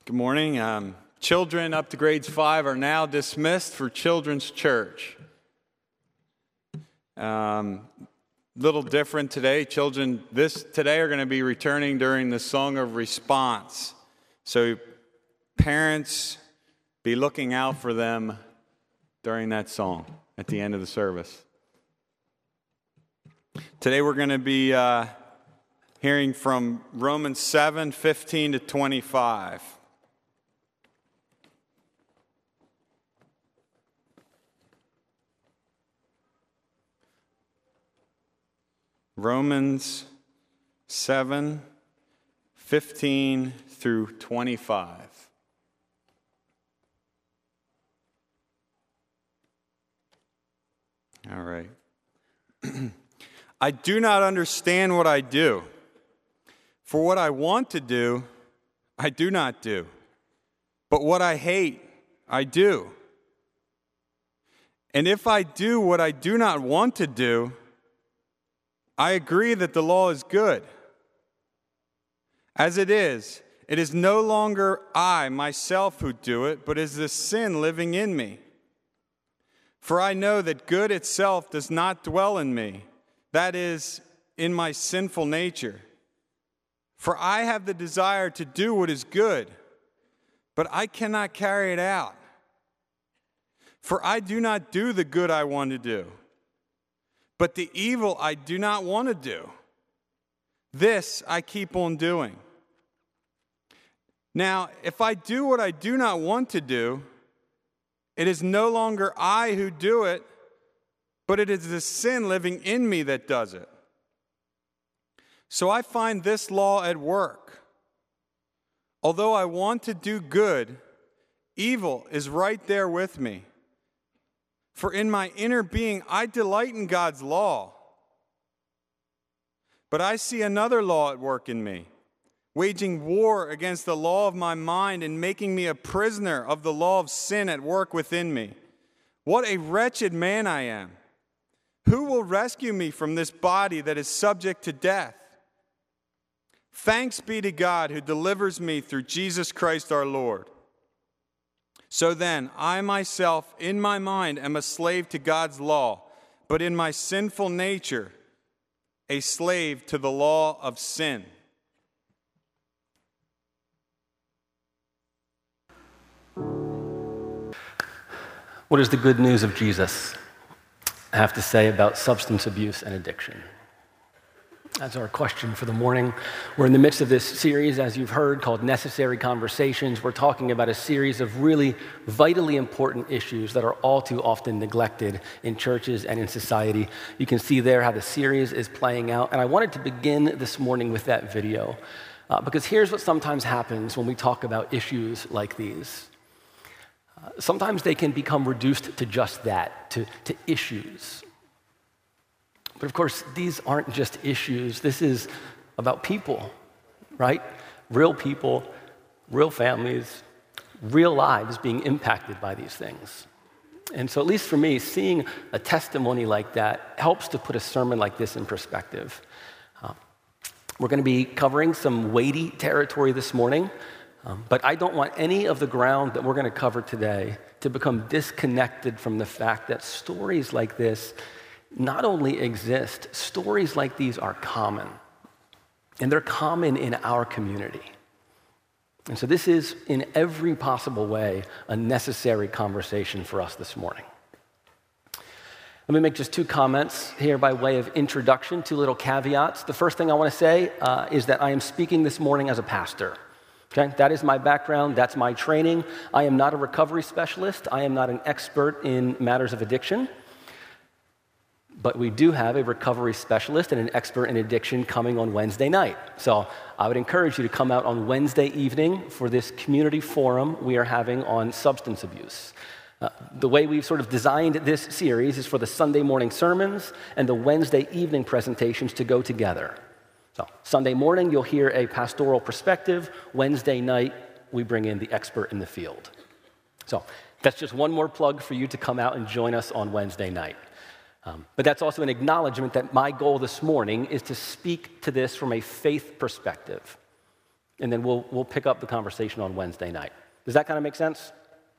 Good morning. Children up to grades 5 are now dismissed for Children's Church. Little different today. Children today are going to be returning during the Song of Response. So parents, be looking out for them during that song at the end of the service. Today we're going to be hearing from Romans 7:15 to 25. Romans 7:15 through 25. All right. I do not understand what I do. For what I want to do, I do not do. But what I hate, I do. And if I do what I do not want to do, I agree that the law is good. As it is no longer I, myself, who do it, but is the sin living in me. For I know that good itself does not dwell in me, that is, in my sinful nature. For I have the desire to do what is good, but I cannot carry it out. For I do not do the good I want to do, but the evil I do not want to do, this I keep on doing. Now, if I do what I do not want to do, it is no longer I who do it, but it is the sin living in me that does it. So I find this law at work. Although I want to do good, evil is right there with me. For in my inner being, I delight in God's law. But I see another law at work in me, waging war against the law of my mind and making me a prisoner of the law of sin at work within me. What a wretched man I am! Who will rescue me from this body that is subject to death? Thanks be to God who delivers me through Jesus Christ our Lord. So then, I myself, in my mind, am a slave to God's law, but in my sinful nature, a slave to the law of sin. What is the good news of Jesus have to say about substance abuse and addiction? That's our question for the morning. We're in the midst of this series, as you've heard, called Necessary Conversations. We're talking about a series of really vitally important issues that are all too often neglected in churches and in society. You can see there how the series is playing out. And I wanted to begin this morning with that video, because here's what sometimes happens when we talk about issues like these. Sometimes they can become reduced to just that, to issues. But of course, these aren't just issues. This is about people, right? Real people, real families, real lives being impacted by these things. And so at least for me, seeing a testimony like that helps to put a sermon like this in perspective. We're going to be covering some weighty territory this morning, but I don't want any of the ground that we're going to cover today to become disconnected from the fact that stories like this not only exist, stories like these are common. And they're common in our community. And so this is, in every possible way, a necessary conversation for us this morning. Let me make just two comments here by way of introduction, two little caveats. The first thing I want to say is that I am speaking this morning as a pastor. Okay? That is my background, that's my training. I am not a recovery specialist. I am not an expert in matters of addiction. But we do have a recovery specialist and an expert in addiction coming on Wednesday night. So I would encourage you to come out on Wednesday evening for this community forum we are having on substance abuse. The way we've sort of designed this series is for the Sunday morning sermons and the Wednesday evening presentations to go together. So Sunday morning, you'll hear a pastoral perspective. Wednesday night, we bring in the expert in the field. So that's just one more plug for you to come out and join us on Wednesday night. But that's also an acknowledgement that my goal this morning is to speak to this from a faith perspective. and then we'll pick up the conversation on Wednesday night. Does that kind of make sense?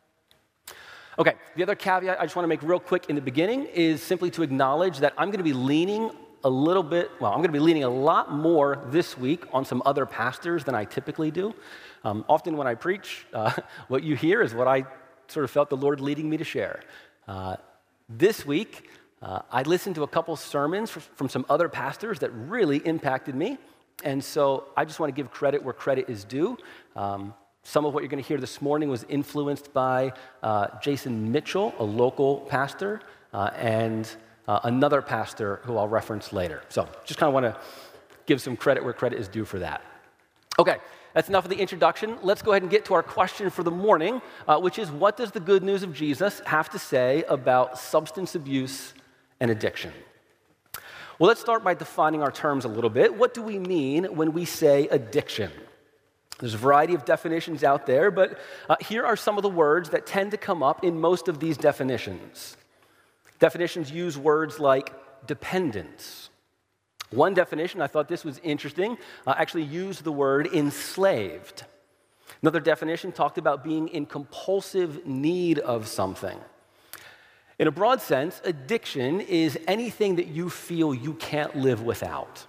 Okay, the other caveat I just want to make real quick in the beginning is simply to acknowledge that I'm going to be leaning I'm going to be leaning a lot more this week on some other pastors than I typically do. Often when I preach, what you hear is what I sort of felt the Lord leading me to share. This week, I listened to a couple sermons from some other pastors that really impacted me, and so I just want to give credit where credit is due. Some of what you're going to hear this morning was influenced by Jason Mitchell, a local pastor, and another pastor who I'll reference later. So just kind of want to give some credit where credit is due for that. Okay, that's enough of the introduction. Let's go ahead and get to our question for the morning, which is, what does the good news of Jesus have to say about substance abuse and addiction? Well, let's start by defining our terms a little bit. What do we mean when we say addiction? There's a variety of definitions out there, but here are some of the words that tend to come up in most of these definitions. Definitions use words like dependence. One definition, I thought this was interesting, actually used the word enslaved. Another definition talked about being in compulsive need of something. In a broad sense, addiction is anything that you feel you can't live without.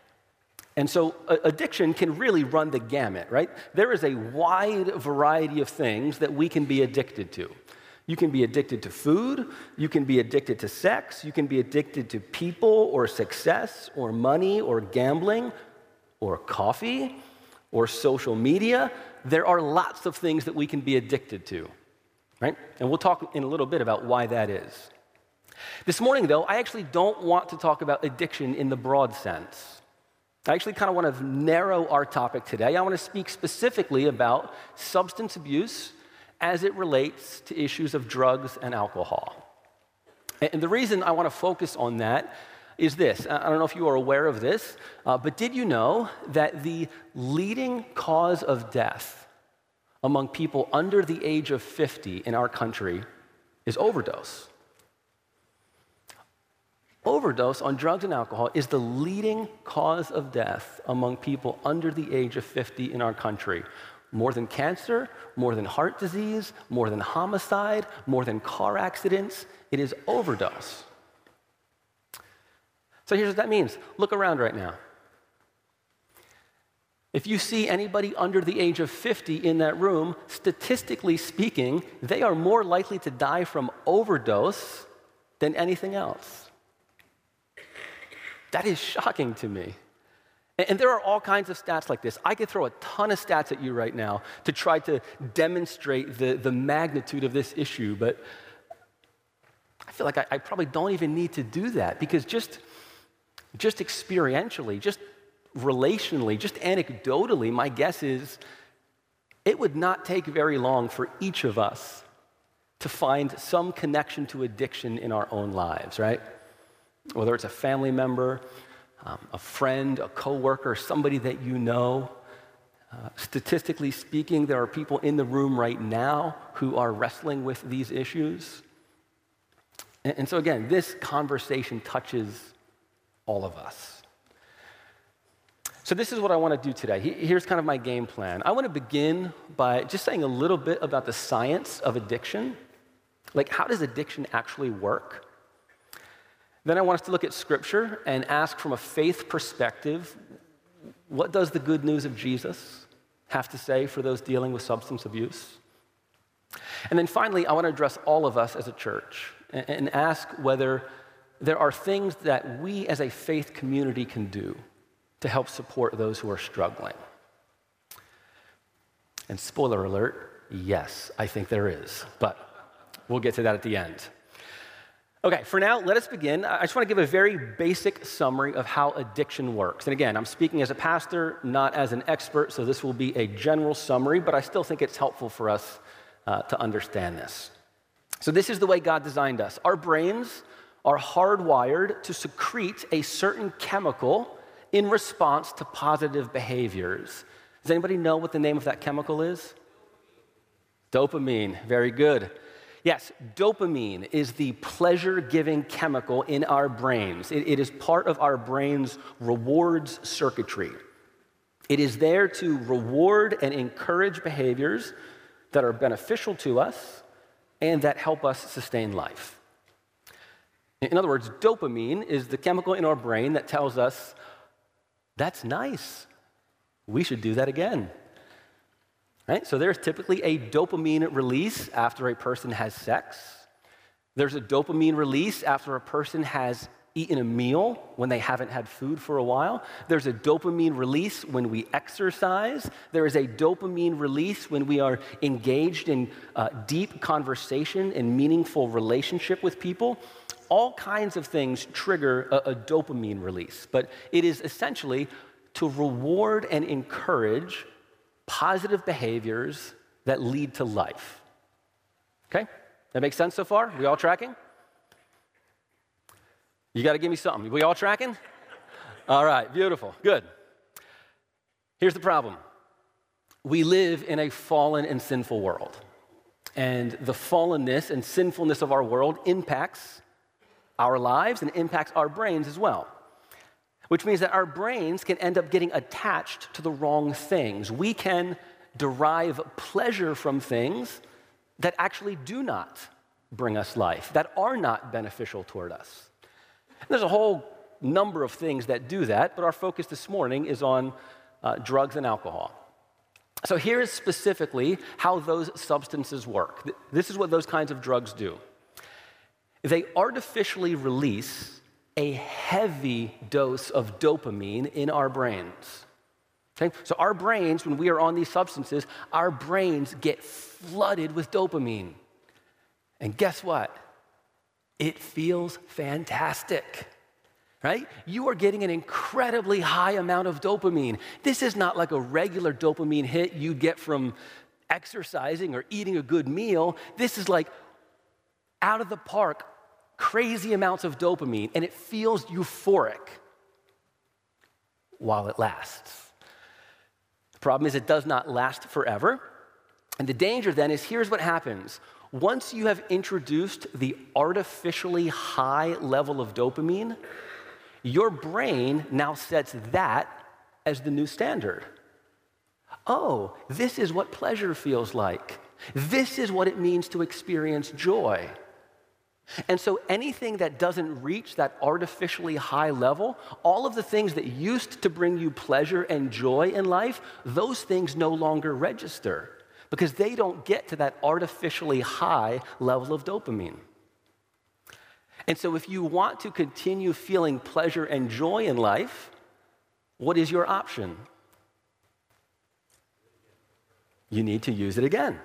And so addiction can really run the gamut, right? There is a wide variety of things that we can be addicted to. You can be addicted to food, you can be addicted to sex, you can be addicted to people or success or money or gambling or coffee or social media. There are lots of things that we can be addicted to, right? And we'll talk in a little bit about why that is. This morning, though, I actually don't want to talk about addiction in the broad sense. I actually kind of want to narrow our topic today. I want to speak specifically about substance abuse as it relates to issues of drugs and alcohol. And the reason I want to focus on that is this. I don't know if you are aware of this, but did you know that the leading cause of death among people under the age of 50 in our country is overdose? Overdose on drugs and alcohol is the leading cause of death among people under the age of 50 in our country. More than cancer, more than heart disease, more than homicide, more than car accidents, it is overdose. So here's what that means. Look around right now. If you see anybody under the age of 50 in that room, statistically speaking, they are more likely to die from overdose than anything else. That is shocking to me. And there are all kinds of stats like this. I could throw a ton of stats at you right now to try to demonstrate the magnitude of this issue, but I feel like I probably don't even need to do that, because just experientially, just relationally, just anecdotally, my guess is it would not take very long for each of us to find some connection to addiction in our own lives, right? Whether it's a family member, a friend, a coworker, somebody that you know. Statistically speaking, there are people in the room right now who are wrestling with these issues. And so again, this conversation touches all of us. So this is what I want to do today. Here's kind of my game plan. I want to begin by just saying a little bit about the science of addiction. Like, how does addiction actually work? Then I want us to look at Scripture and ask from a faith perspective, what does the good news of Jesus have to say for those dealing with substance abuse? And then finally, I want to address all of us as a church and ask whether there are things that we as a faith community can do to help support those who are struggling. And spoiler alert, yes, I think there is, but we'll get to that at the end. Okay, for now, let us begin. I just want to give a very basic summary of how addiction works. And again, I'm speaking as a pastor, not as an expert, so this will be a general summary, but I still think it's helpful for us to understand this. So this is the way God designed us. Our brains are hardwired to secrete a certain chemical in response to positive behaviors. Does anybody know what the name of that chemical is? Dopamine. Very good. Yes, dopamine is the pleasure-giving chemical in our brains. It is part of our brain's rewards circuitry. It is there to reward and encourage behaviors that are beneficial to us and that help us sustain life. In other words, dopamine is the chemical in our brain that tells us, that's nice. We should do that again. Right? So there's typically a dopamine release after a person has sex. There's a dopamine release after a person has eaten a meal when they haven't had food for a while. There's a dopamine release when we exercise. There is a dopamine release when we are engaged in deep conversation and meaningful relationship with people. All kinds of things trigger a dopamine release, but it is essentially to reward and encourage positive behaviors that lead to life. Okay? That makes sense so far? We all tracking? You got to give me something. We all tracking? All right, beautiful, good. Here's the problem. We live in a fallen and sinful world, and the fallenness and sinfulness of our world impacts our lives and impacts our brains as well, which means that our brains can end up getting attached to the wrong things. We can derive pleasure from things that actually do not bring us life, that are not beneficial toward us. There's a whole number of things that do that, but our focus this morning is on drugs and alcohol. So here's specifically how those substances work. This is what those kinds of drugs do. They artificially release a heavy dose of dopamine in our brains. Okay? So our brains, when we are on these substances, our brains get flooded with dopamine. And guess what? It feels fantastic, right? You are getting an incredibly high amount of dopamine. This is not like a regular dopamine hit you get from exercising or eating a good meal. This is like out of the park, crazy amounts of dopamine, and it feels euphoric while it lasts. The problem is it does not last forever. And the danger then is, here's what happens. Once you have introduced the artificially high level of dopamine, your brain now sets that as the new standard. Oh, this is what pleasure feels like. This is what it means to experience joy. And so anything that doesn't reach that artificially high level, all of the things that used to bring you pleasure and joy in life, those things no longer register because they don't get to that artificially high level of dopamine. And so if you want to continue feeling pleasure and joy in life, what is your option? You need to use it again.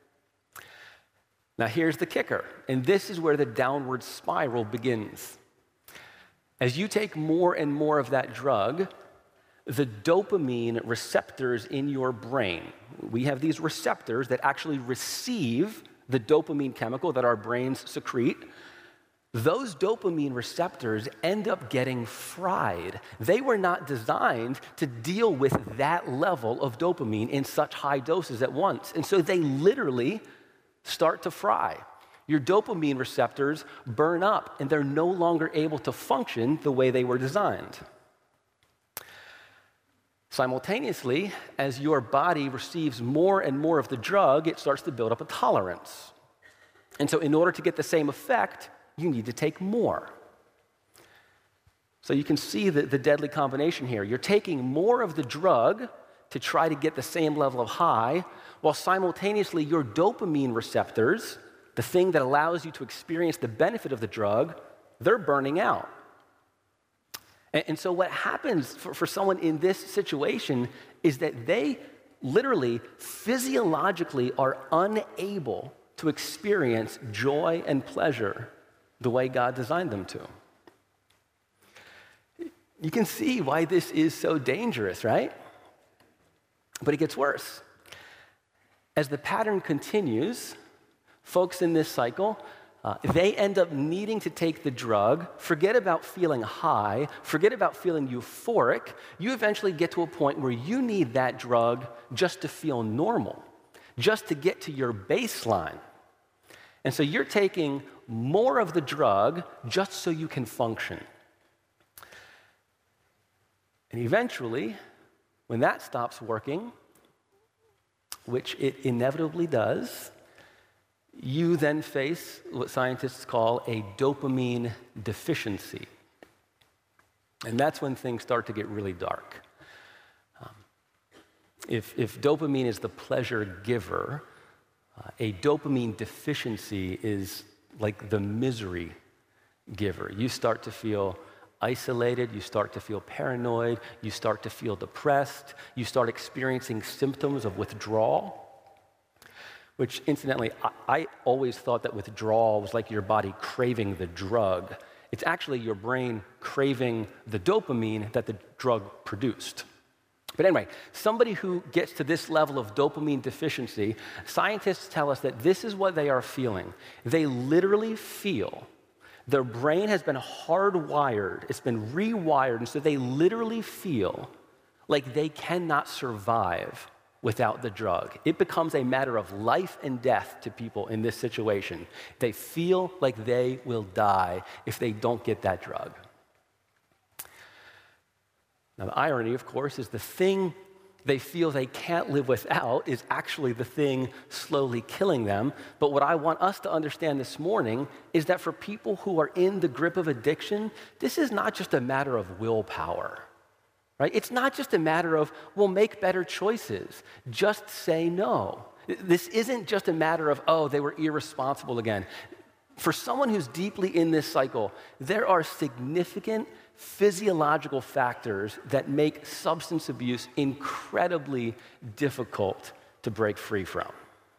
Now here's the kicker, and this is where the downward spiral begins. As you take more and more of that drug, the dopamine receptors in your brain, we have these receptors that actually receive the dopamine chemical that our brains secrete. Those dopamine receptors end up getting fried. They were not designed to deal with that level of dopamine in such high doses at once. And so they literally start to fry. Your dopamine receptors burn up, and they're no longer able to function the way they were designed. Simultaneously, as your body receives more and more of the drug, it starts to build up a tolerance. And so in order to get the same effect, you need to take more. So you can see the deadly combination here. You're taking more of the drug to try to get the same level of high, while simultaneously your dopamine receptors, the thing that allows you to experience the benefit of the drug, they're burning out. And so what happens for someone in this situation is that they literally, physiologically are unable to experience joy and pleasure the way God designed them to. You can see why this is so dangerous, right? But it gets worse. As the pattern continues, folks in this cycle, they end up needing to take the drug, forget about feeling high, forget about feeling euphoric. You eventually get to a point where you need that drug just to feel normal, just to get to your baseline. And so you're taking more of the drug just so you can function. And eventually, When that stops working, which it inevitably does, you then face what scientists call a dopamine deficiency. And that's when things start to get really dark. If dopamine is the pleasure giver, a dopamine deficiency is like the misery giver. You start to feel isolated, you start to feel paranoid, you start to feel depressed, you start experiencing symptoms of withdrawal, which incidentally, I always thought that withdrawal was like your body craving the drug. It's actually your brain craving the dopamine that the drug produced. But anyway, somebody who gets to this level of dopamine deficiency, scientists tell us that this is what they are feeling. They literally feel their brain has been hardwired, it's been rewired, and so they literally feel like they cannot survive without the drug. It becomes a matter of life and death to people in this situation. They feel like they will die if they don't get that drug. Now, the irony, of course, is the thing they feel they can't live without is actually the thing slowly killing them. But what I want us to understand this morning is that for people who are in the grip of addiction, this is not just a matter of willpower, right? It's not just a matter of, well, make better choices. Just say no. This isn't just a matter of, oh, they were irresponsible again. For someone who's deeply in this cycle, there are significant physiological factors that make substance abuse incredibly difficult to break free from.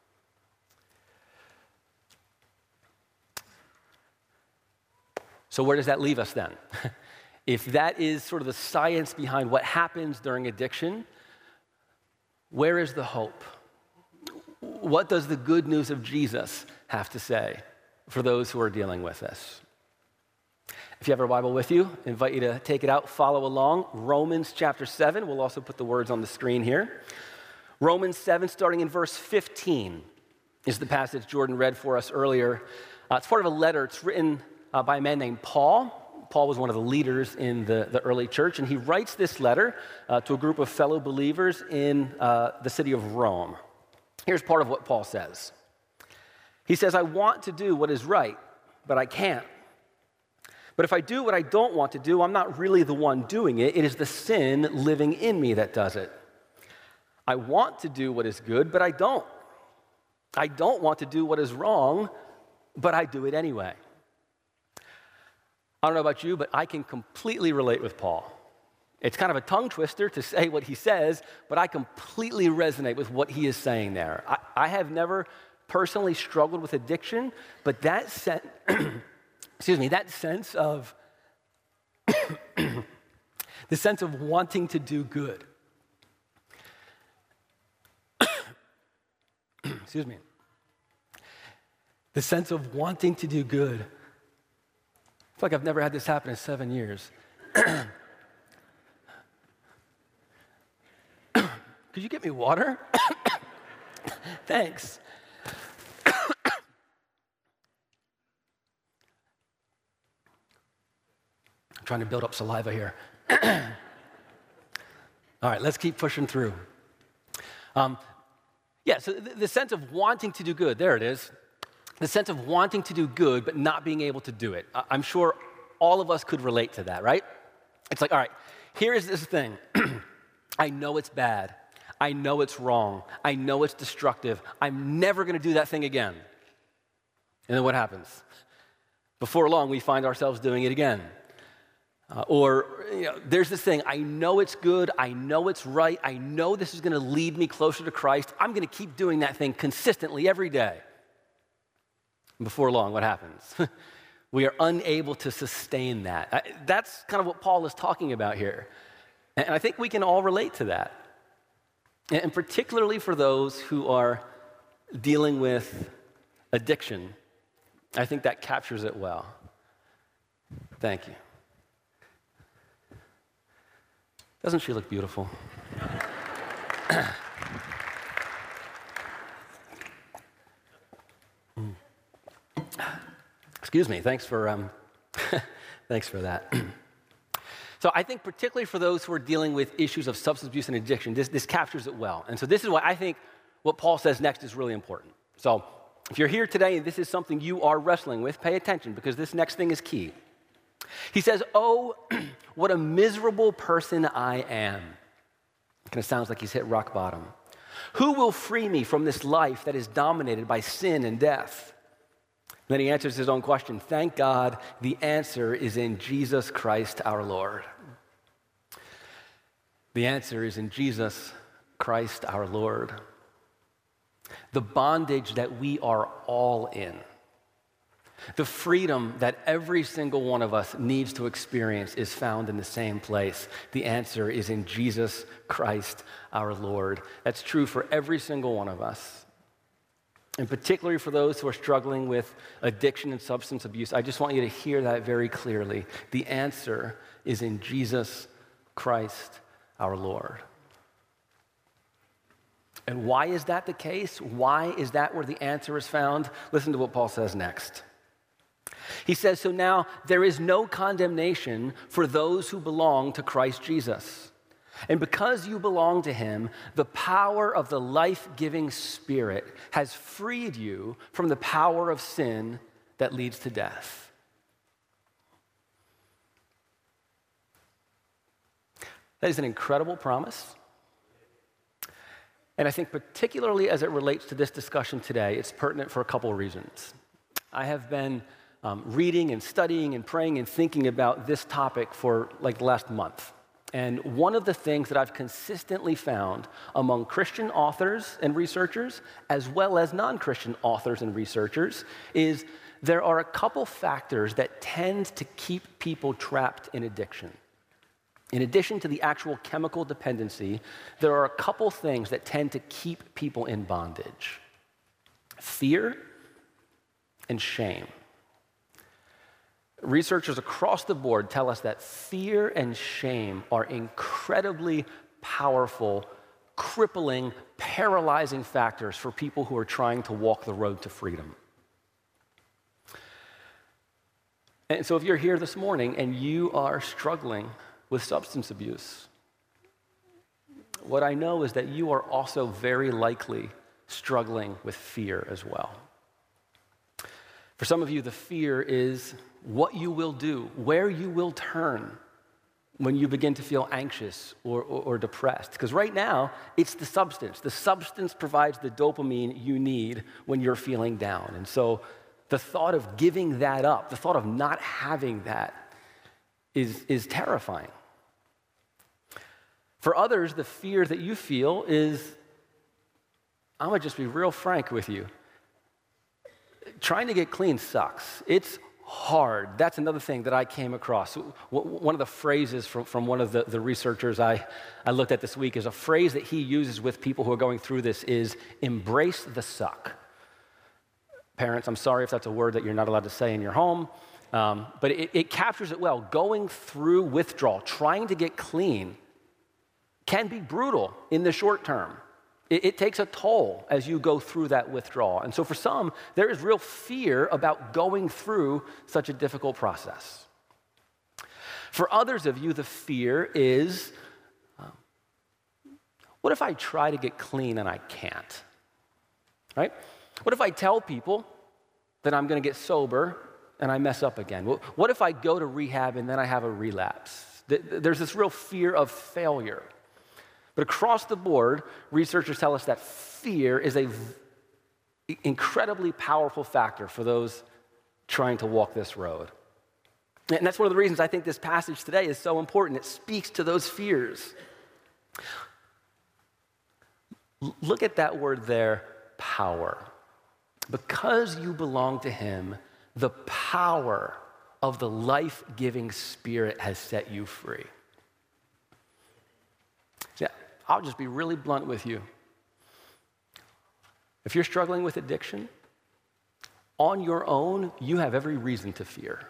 So where does that leave us then? If that is sort of the science behind what happens during addiction, where is the hope? What does the good news of Jesus have to say for those who are dealing with this? If you have your Bible with you, I invite you to take it out, follow along. Romans chapter 7, we'll also put the words on the screen here. Romans 7, starting in verse 15, is the passage Jordan read for us earlier. It's part of a letter. It's written by a man named Paul. Paul was one of the leaders in the early church, and he writes this letter to a group of fellow believers in the city of Rome. Here's part of what Paul says. He says, I want to do what is right, but I can't. But if I do what I don't want to do, I'm not really the one doing it. It is the sin living in me that does it. I want to do what is good, but I don't. I don't want to do what is wrong, but I do it anyway. I don't know about you, but I can completely relate with Paul. It's kind of a tongue twister to say what he says, but I completely resonate with what he is saying there. I have never personally struggled with addiction, but that sense of the sense of wanting to do good. Excuse me. The sense of wanting to do good. I feel like I've never had this happen in 7 years. Could you get me water? Thanks. I'm trying to build up saliva here. All right, let's keep pushing through. So the sense of wanting to do good, there it is. The sense of wanting to do good but not being able to do it. I'm sure all of us could relate to that, right? It's like, all right, here is this thing. I know it's bad. I know it's wrong. I know it's destructive. I'm never going to do that thing again. And then what happens? Before long, we find ourselves doing it again. There's this thing. I know it's good. I know it's right. I know this is going to lead me closer to Christ. I'm going to keep doing that thing consistently every day. And before long, what happens? We are unable to sustain that. That's kind of what Paul is talking about here. And I think we can all relate to that. And particularly for those who are dealing with addiction, I think that captures it well. Thank you. Doesn't she look beautiful? Excuse me, thanks for that. So I think particularly for those who are dealing with issues of substance abuse and addiction, this captures it well. And so this is why I think what Paul says next is really important. So if you're here today and this is something you are wrestling with, pay attention because this next thing is key. He says, "Oh, what a miserable person I am." It kind of sounds like he's hit rock bottom. "Who will free me from this life that is dominated by sin and death?" And then he answers his own question. Thank God the answer is in Jesus Christ our Lord. The answer is in Jesus Christ our Lord. The bondage that we are all in, the freedom that every single one of us needs to experience is found in the same place. The answer is in Jesus Christ our Lord. That's true for every single one of us. And particularly for those who are struggling with addiction and substance abuse, I just want you to hear that very clearly. The answer is in Jesus Christ our Lord. And why is that the case? Why is that where the answer is found? Listen to what Paul says next. He says, "So now there is no condemnation for those who belong to Christ Jesus. And because you belong to him, the power of the life-giving Spirit has freed you from the power of sin that leads to death." That is an incredible promise. And I think particularly as it relates to this discussion today, it's pertinent for a couple of reasons. I have been reading and studying and praying and thinking about this topic for like the last month. And one of the things that I've consistently found among Christian authors and researchers, as well as non-Christian authors and researchers, is there are a couple factors that tend to keep people trapped in addiction. In addition to the actual chemical dependency, there are a couple things that tend to keep people in bondage: fear and shame. Researchers across the board tell us that fear and shame are incredibly powerful, crippling, paralyzing factors for people who are trying to walk the road to freedom. And so if you're here this morning and you are struggling with substance abuse, what I know is that you are also very likely struggling with fear as well. For some of you, the fear is what you will do, where you will turn when you begin to feel anxious or depressed. Because right now, it's the substance. The substance provides the dopamine you need when you're feeling down. And so the thought of giving that up, the thought of not having that is terrifying. For others, the fear that you feel is, I'm going to just be real frank with you. Trying to get clean sucks. It's hard. That's another thing that I came across. One of the phrases from one of the researchers I looked at this week is a phrase that he uses with people who are going through this is embrace the suck. Parents, I'm sorry if that's a word that you're not allowed to say in your home, but it captures it well. Going through withdrawal, trying to get clean, can be brutal in the short term. It takes a toll as you go through that withdrawal. And so for some, there is real fear about going through such a difficult process. For others of you, the fear is, what if I try to get clean and I can't? Right? What if I tell people that I'm going to get sober and I mess up again? What if I go to rehab and then I have a relapse? There's this real fear of failure. But across the board, researchers tell us that fear is an incredibly powerful factor for those trying to walk this road. And that's one of the reasons I think this passage today is so important. It speaks to those fears. Look at that word there, power. Because you belong to him, the power of the life-giving Spirit has set you free. Yeah, I'll just be really blunt with you. If you're struggling with addiction, on your own, you have every reason to fear.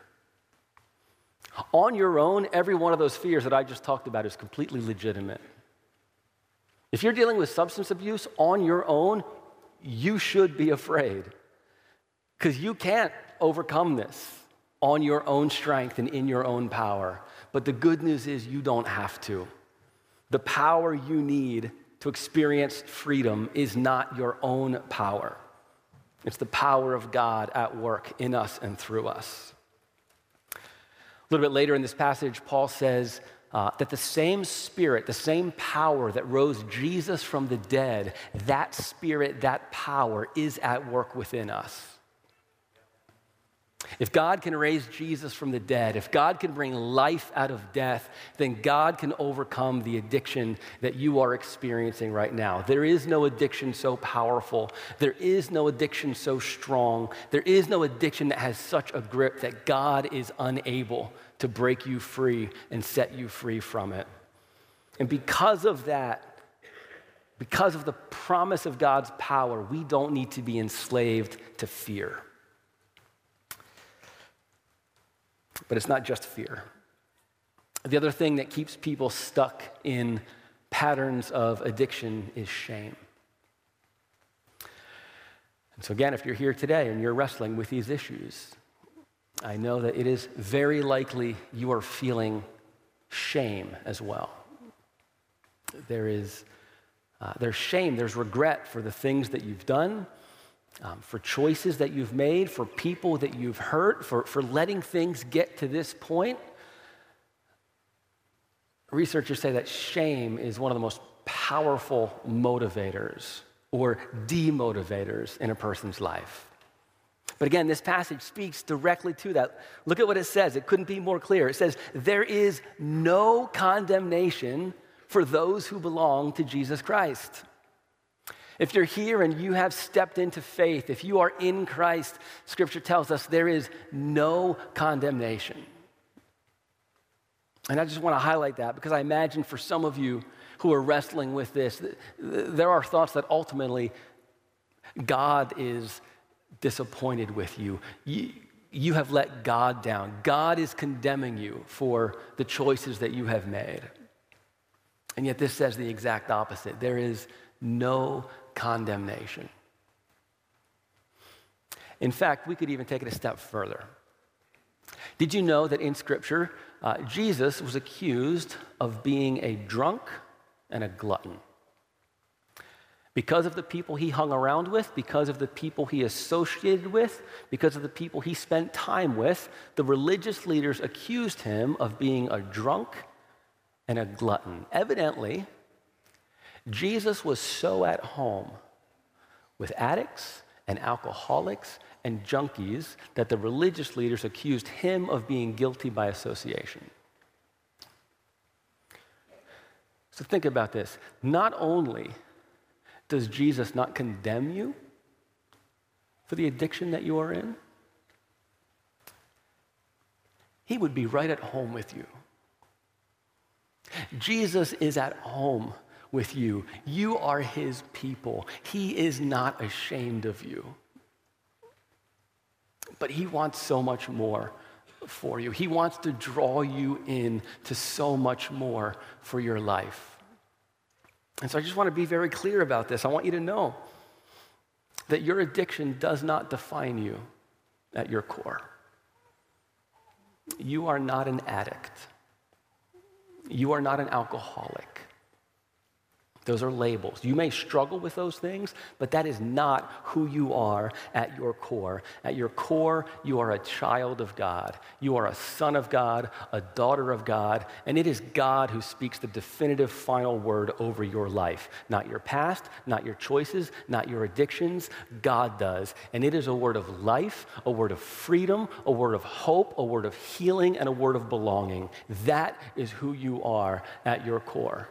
On your own, every one of those fears that I just talked about is completely legitimate. If you're dealing with substance abuse on your own, you should be afraid because you can't overcome this. on your own strength and in your own power. But the good news is you don't have to. The power you need to experience freedom is not your own power. It's the power of God at work in us and through us. A little bit later in this passage, Paul says that the same Spirit, the same power that rose Jesus from the dead, that Spirit, that power is at work within us. If God can raise Jesus from the dead, if God can bring life out of death, then God can overcome the addiction that you are experiencing right now. There is no addiction so powerful. There is no addiction so strong. There is no addiction that has such a grip that God is unable to break you free and set you free from it. And because of that, because of the promise of God's power, we don't need to be enslaved to fear. But it's not just fear. The other thing that keeps people stuck in patterns of addiction is shame. And so again, if you're here today and you're wrestling with these issues, I know that it is very likely you are feeling shame as well. There's shame, there's regret for the things that you've done, for choices that you've made, for people that you've hurt, for letting things get to this point. Researchers say that shame is one of the most powerful motivators or demotivators in a person's life. But again, this passage speaks directly to that. Look at what it says. It couldn't be more clear. It says, there is no condemnation for those who belong to Jesus Christ. If you're here and you have stepped into faith, if you are in Christ, Scripture tells us there is no condemnation. And I just want to highlight that because I imagine for some of you who are wrestling with this, there are thoughts that ultimately God is disappointed with you. You have let God down. God is condemning you for the choices that you have made. And yet this says the exact opposite. There is no condemnation. In fact, we could even take it a step further. Did you know that in Scripture, Jesus was accused of being a drunk and a glutton? Because of the people he hung around with, because of the people he associated with, because of the people he spent time with, the religious leaders accused him of being a drunk and a glutton. Evidently, Jesus was so at home with addicts and alcoholics and junkies that the religious leaders accused him of being guilty by association. So think about this. Not only does Jesus not condemn you for the addiction that you are in, he would be right at home with you. Jesus is at home with you. You are his people. He is not ashamed of you. But he wants so much more for you. He wants to draw you in to so much more for your life. And so I just want to be very clear about this. I want you to know that your addiction does not define you at your core. You are not an addict. You are not an alcoholic. Those are labels. You may struggle with those things, but that is not who you are at your core. At your core, you are a child of God. You are a son of God, a daughter of God, and it is God who speaks the definitive final word over your life. Not your past, not your choices, not your addictions. God does. And it is a word of life, a word of freedom, a word of hope, a word of healing, and a word of belonging. That is who you are at your core.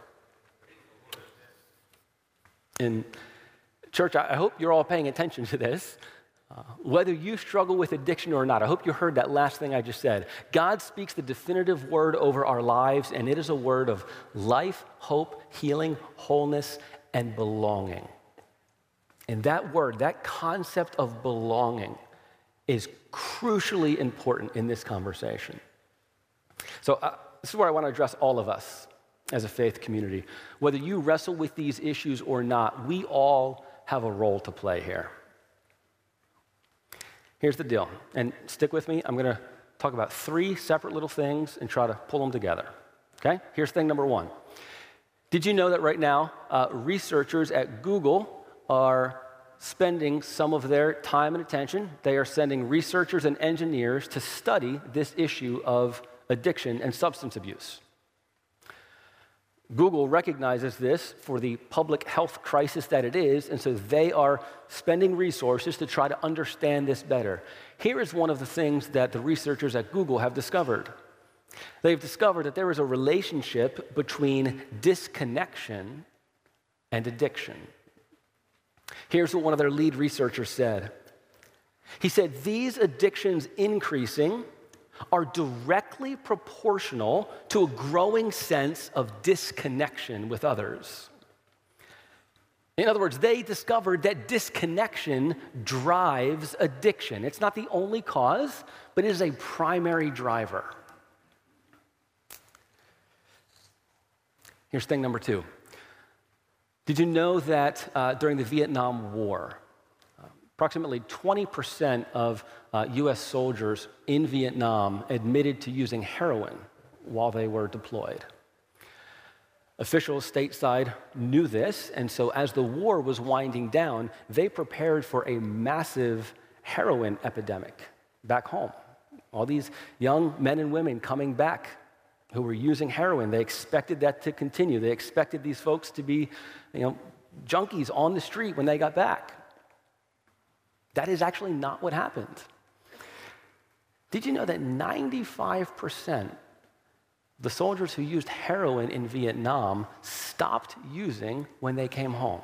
In church, I hope you're all paying attention to this. Whether you struggle with addiction or not, I hope you heard that last thing I just said. God speaks the definitive word over our lives, and it is a word of life, hope, healing, wholeness, and belonging. And that word, that concept of belonging, is crucially important in this conversation. So this is where I want to address all of us as a faith community. Whether you wrestle with these issues or not, we all have a role to play here. Here's the deal, and stick with me. I'm going to talk about 3 separate little things and try to pull them together. Okay? Here's thing number 1. Did you know that right now, researchers at Google are spending some of their time and attention? They are sending researchers and engineers to study this issue of addiction and substance abuse. Google recognizes this for the public health crisis that it is, and so they are spending resources to try to understand this better. Here is one of the things that the researchers at Google have discovered. They've discovered that there is a relationship between disconnection and addiction. Here's what one of their lead researchers said. He said, these addictions increasing are directly proportional to a growing sense of disconnection with others. In other words, they discovered that disconnection drives addiction. It's not the only cause, but it is a primary driver. Here's thing number 2. Did you know that during the Vietnam War, approximately 20% of U.S. soldiers in Vietnam admitted to using heroin while they were deployed? Officials stateside knew this, and so as the war was winding down, they prepared for a massive heroin epidemic back home. All these young men and women coming back who were using heroin, they expected that to continue. They expected these folks to be, junkies on the street when they got back. That is actually not what happened. Did you know that 95% the soldiers who used heroin in Vietnam stopped using when they came home?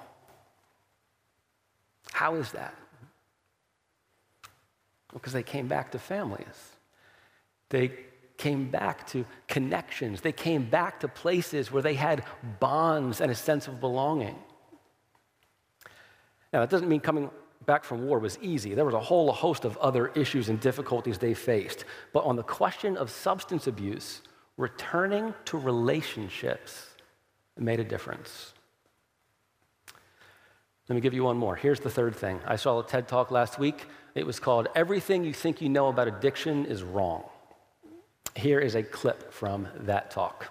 How is that? Because they came back to families. They came back to connections. They came back to places where they had bonds and a sense of belonging. Now, that doesn't mean coming back from war was easy. There was a whole host of other issues and difficulties they faced. But on the question of substance abuse, returning to relationships made a difference. Let me give you one more. Here's the third thing. I saw a TED Talk last week. It was called "Everything You Think You Know About Addiction is Wrong." Here is a clip from that talk.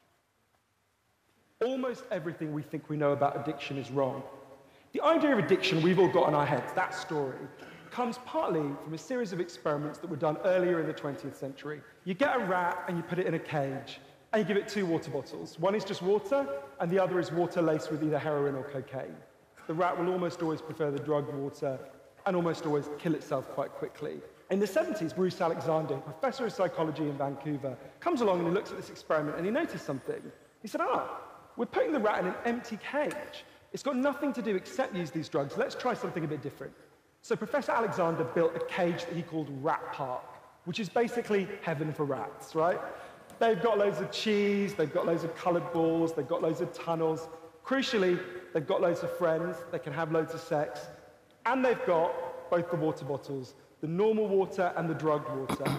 Almost everything we think we know about addiction is wrong. The idea of addiction we've all got in our heads, that story, comes partly from a series of experiments that were done earlier in the 20th century. You get a rat and you put it in a cage, and you give it 2 water bottles. One is just water, and the other is water laced with either heroin or cocaine. The rat will almost always prefer the drugged water and almost always kill itself quite quickly. In the 70s, Bruce Alexander, professor of psychology in Vancouver, comes along and he looks at this experiment and he noticed something. He said, we're putting the rat in an empty cage. It's got nothing to do except use these drugs. Let's try something a bit different. So Professor Alexander built a cage that he called Rat Park, which is basically heaven for rats, right? They've got loads of cheese, they've got loads of colored balls, they've got loads of tunnels. Crucially, they've got loads of friends, they can have loads of sex, and they've got both the water bottles, the normal water and the drugged water.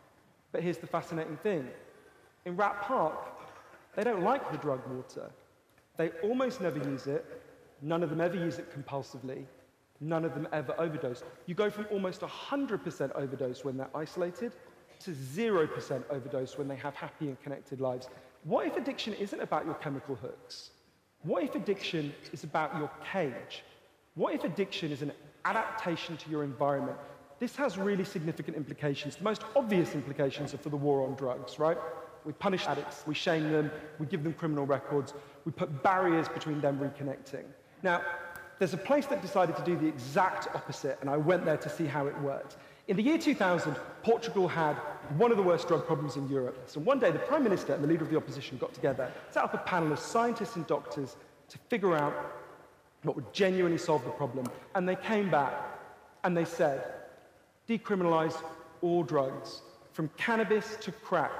But here's the fascinating thing. In Rat Park, they don't like the drugged water. They almost never use it. None of them ever use it compulsively. None of them ever overdose. You go from almost 100% overdose when they're isolated to 0% overdose when they have happy and connected lives. What if addiction isn't about your chemical hooks? What if addiction is about your cage? What if addiction is an adaptation to your environment? This has really significant implications. The most obvious implications are for the war on drugs, right? We punish addicts, we shame them, we give them criminal records, we put barriers between them reconnecting. Now, there's a place that decided to do the exact opposite, and I went there to see how it worked. In the year 2000, Portugal had one of the worst drug problems in Europe. So one day, the Prime Minister and the leader of the opposition got together, set up a panel of scientists and doctors to figure out what would genuinely solve the problem. And they came back and they said, decriminalize all drugs, from cannabis to crack.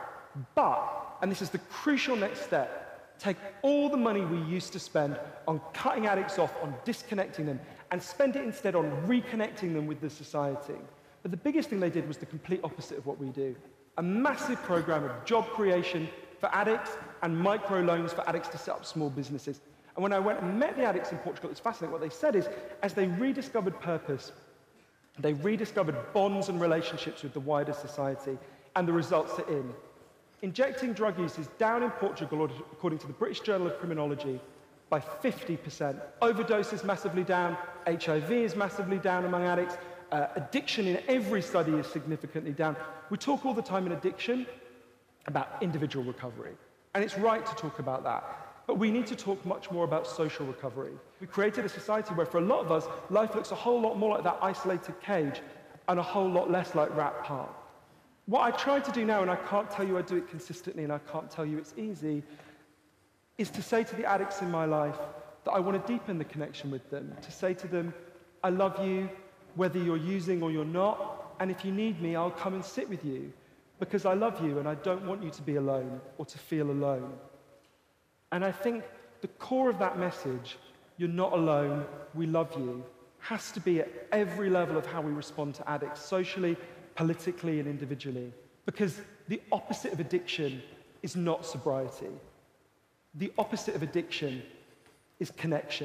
But, and this is the crucial next step, take all the money we used to spend on cutting addicts off, on disconnecting them, and spend it instead on reconnecting them with the society. But the biggest thing they did was the complete opposite of what we do. A massive program of job creation for addicts and microloans for addicts to set up small businesses. And when I went and met the addicts in Portugal, it's fascinating. What they said is, as they rediscovered purpose, they rediscovered bonds and relationships with the wider society. and the results are in. Injecting drug use is down in Portugal, according to the British Journal of Criminology, by 50%. Overdose is massively down, HIV is massively down among addicts, addiction in every study is significantly down. We talk all the time in addiction about individual recovery, and it's right to talk about that. But we need to talk much more about social recovery. We created a society where for a lot of us, life looks a whole lot more like that isolated cage and a whole lot less like Rat Park. What I try to do now, and I can't tell you I do it consistently and I can't tell you it's easy, is to say to the addicts in my life that I want to deepen the connection with them, to say to them, I love you, whether you're using or you're not, and if you need me, I'll come and sit with you, because I love you and I don't want you to be alone or to feel alone. And I think the core of that message, you're not alone, we love you, has to be at every level of how we respond to addicts, socially, politically, and individually. Because the opposite of addiction is not sobriety. The opposite of addiction is connection.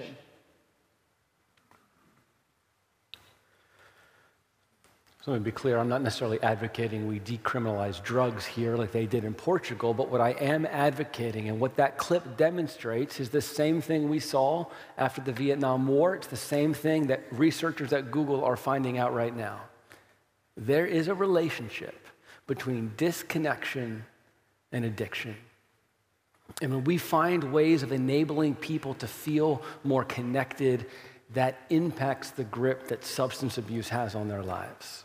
So let me be clear, I'm not necessarily advocating we decriminalize drugs here like they did in Portugal, but what I am advocating and what that clip demonstrates is the same thing we saw after the Vietnam War. It's the same thing that researchers at Google are finding out right now. There is a relationship between disconnection and addiction. And when we find ways of enabling people to feel more connected, that impacts the grip that substance abuse has on their lives.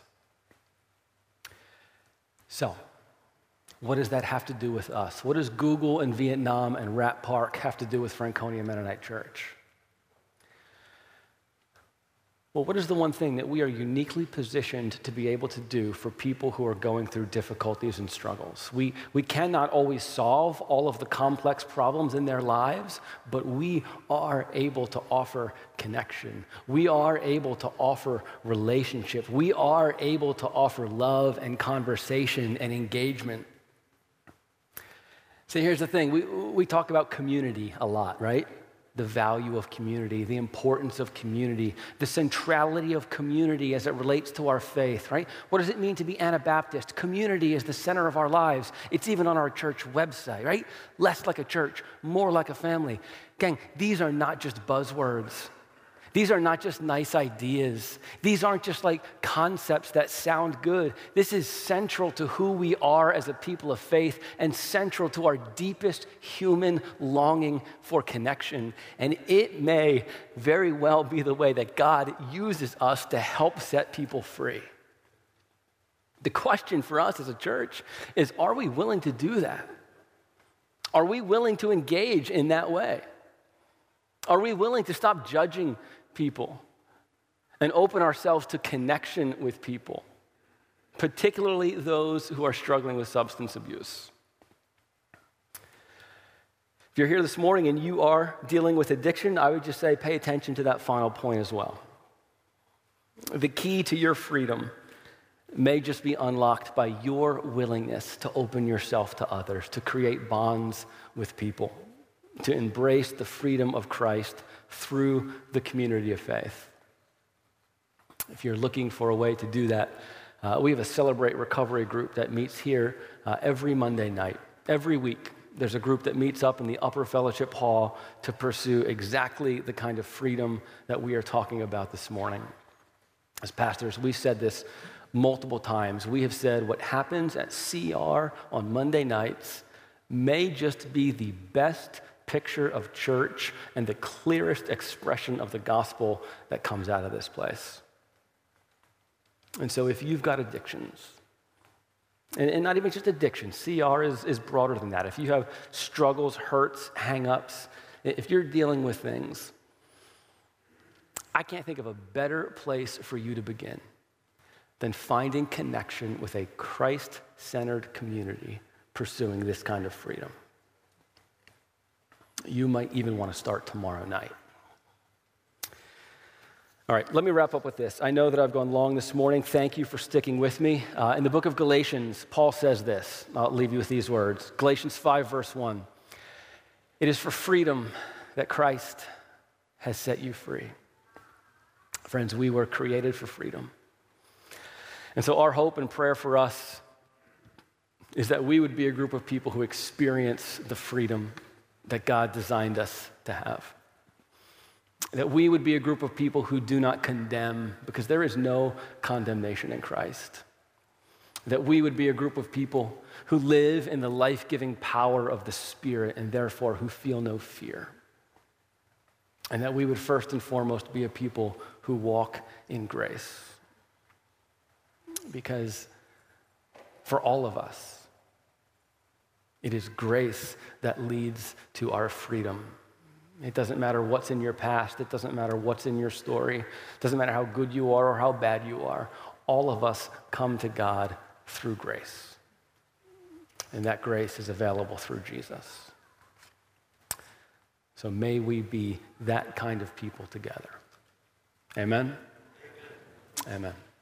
So, what does that have to do with us? What does Google and Vietnam and Rat Park have to do with Franconia Mennonite Church? Well, what is the one thing that we are uniquely positioned to be able to do for people who are going through difficulties and struggles? We cannot always solve all of the complex problems in their lives, but we are able to offer connection. We are able to offer relationship. We are able to offer love and conversation and engagement. So here's the thing. We talk about community a lot, right? The value of community, the importance of community, the centrality of community as it relates to our faith, right? What does it mean to be Anabaptist? Community is the center of our lives. It's even on our church website, right? Less like a church, more like a family. Gang, these are not just buzzwords. These are not just nice ideas. These aren't just like concepts that sound good. This is central to who we are as a people of faith and central to our deepest human longing for connection. And it may very well be the way that God uses us to help set people free. The question for us as a church is, are we willing to do that? Are we willing to engage in that way? Are we willing to stop judging people and open ourselves to connection with people, particularly those who are struggling with substance abuse? If you're here this morning and you are dealing with addiction, I would just say pay attention to that final point as well. The key to your freedom may just be unlocked by your willingness to open yourself to others, to create bonds with people, to embrace the freedom of Christ through the community of faith. If you're looking for a way to do that, we have a Celebrate Recovery group that meets here every Monday night. Every week, there's a group that meets up in the Upper Fellowship Hall to pursue exactly the kind of freedom that we are talking about this morning. As pastors, we said this multiple times. We have said what happens at CR on Monday nights may just be the best picture of church and the clearest expression of the gospel that comes out of this place. And so if you've got addictions, and not even just addiction, CR is broader than that. If you have struggles, hurts, hang-ups, if you're dealing with things, I can't think of a better place for you to begin than finding connection with a Christ-centered community pursuing this kind of freedom. You might even want to start tomorrow night. All right, let me wrap up with this. I know that I've gone long this morning. Thank you for sticking with me. In the book of Galatians, Paul says this. I'll leave you with these words. Galatians 5, verse 1. It is for freedom that Christ has set you free. Friends, we were created for freedom. And so our hope and prayer for us is that we would be a group of people who experience the freedom that God designed us to have. That we would be a group of people who do not condemn, because there is no condemnation in Christ. That we would be a group of people who live in the life-giving power of the Spirit and therefore who feel no fear. And that we would first and foremost be a people who walk in grace. Because for all of us, it is grace that leads to our freedom. It doesn't matter what's in your past. It doesn't matter what's in your story. It doesn't matter how good you are or how bad you are. All of us come to God through grace. And that grace is available through Jesus. So may we be that kind of people together. Amen? Amen.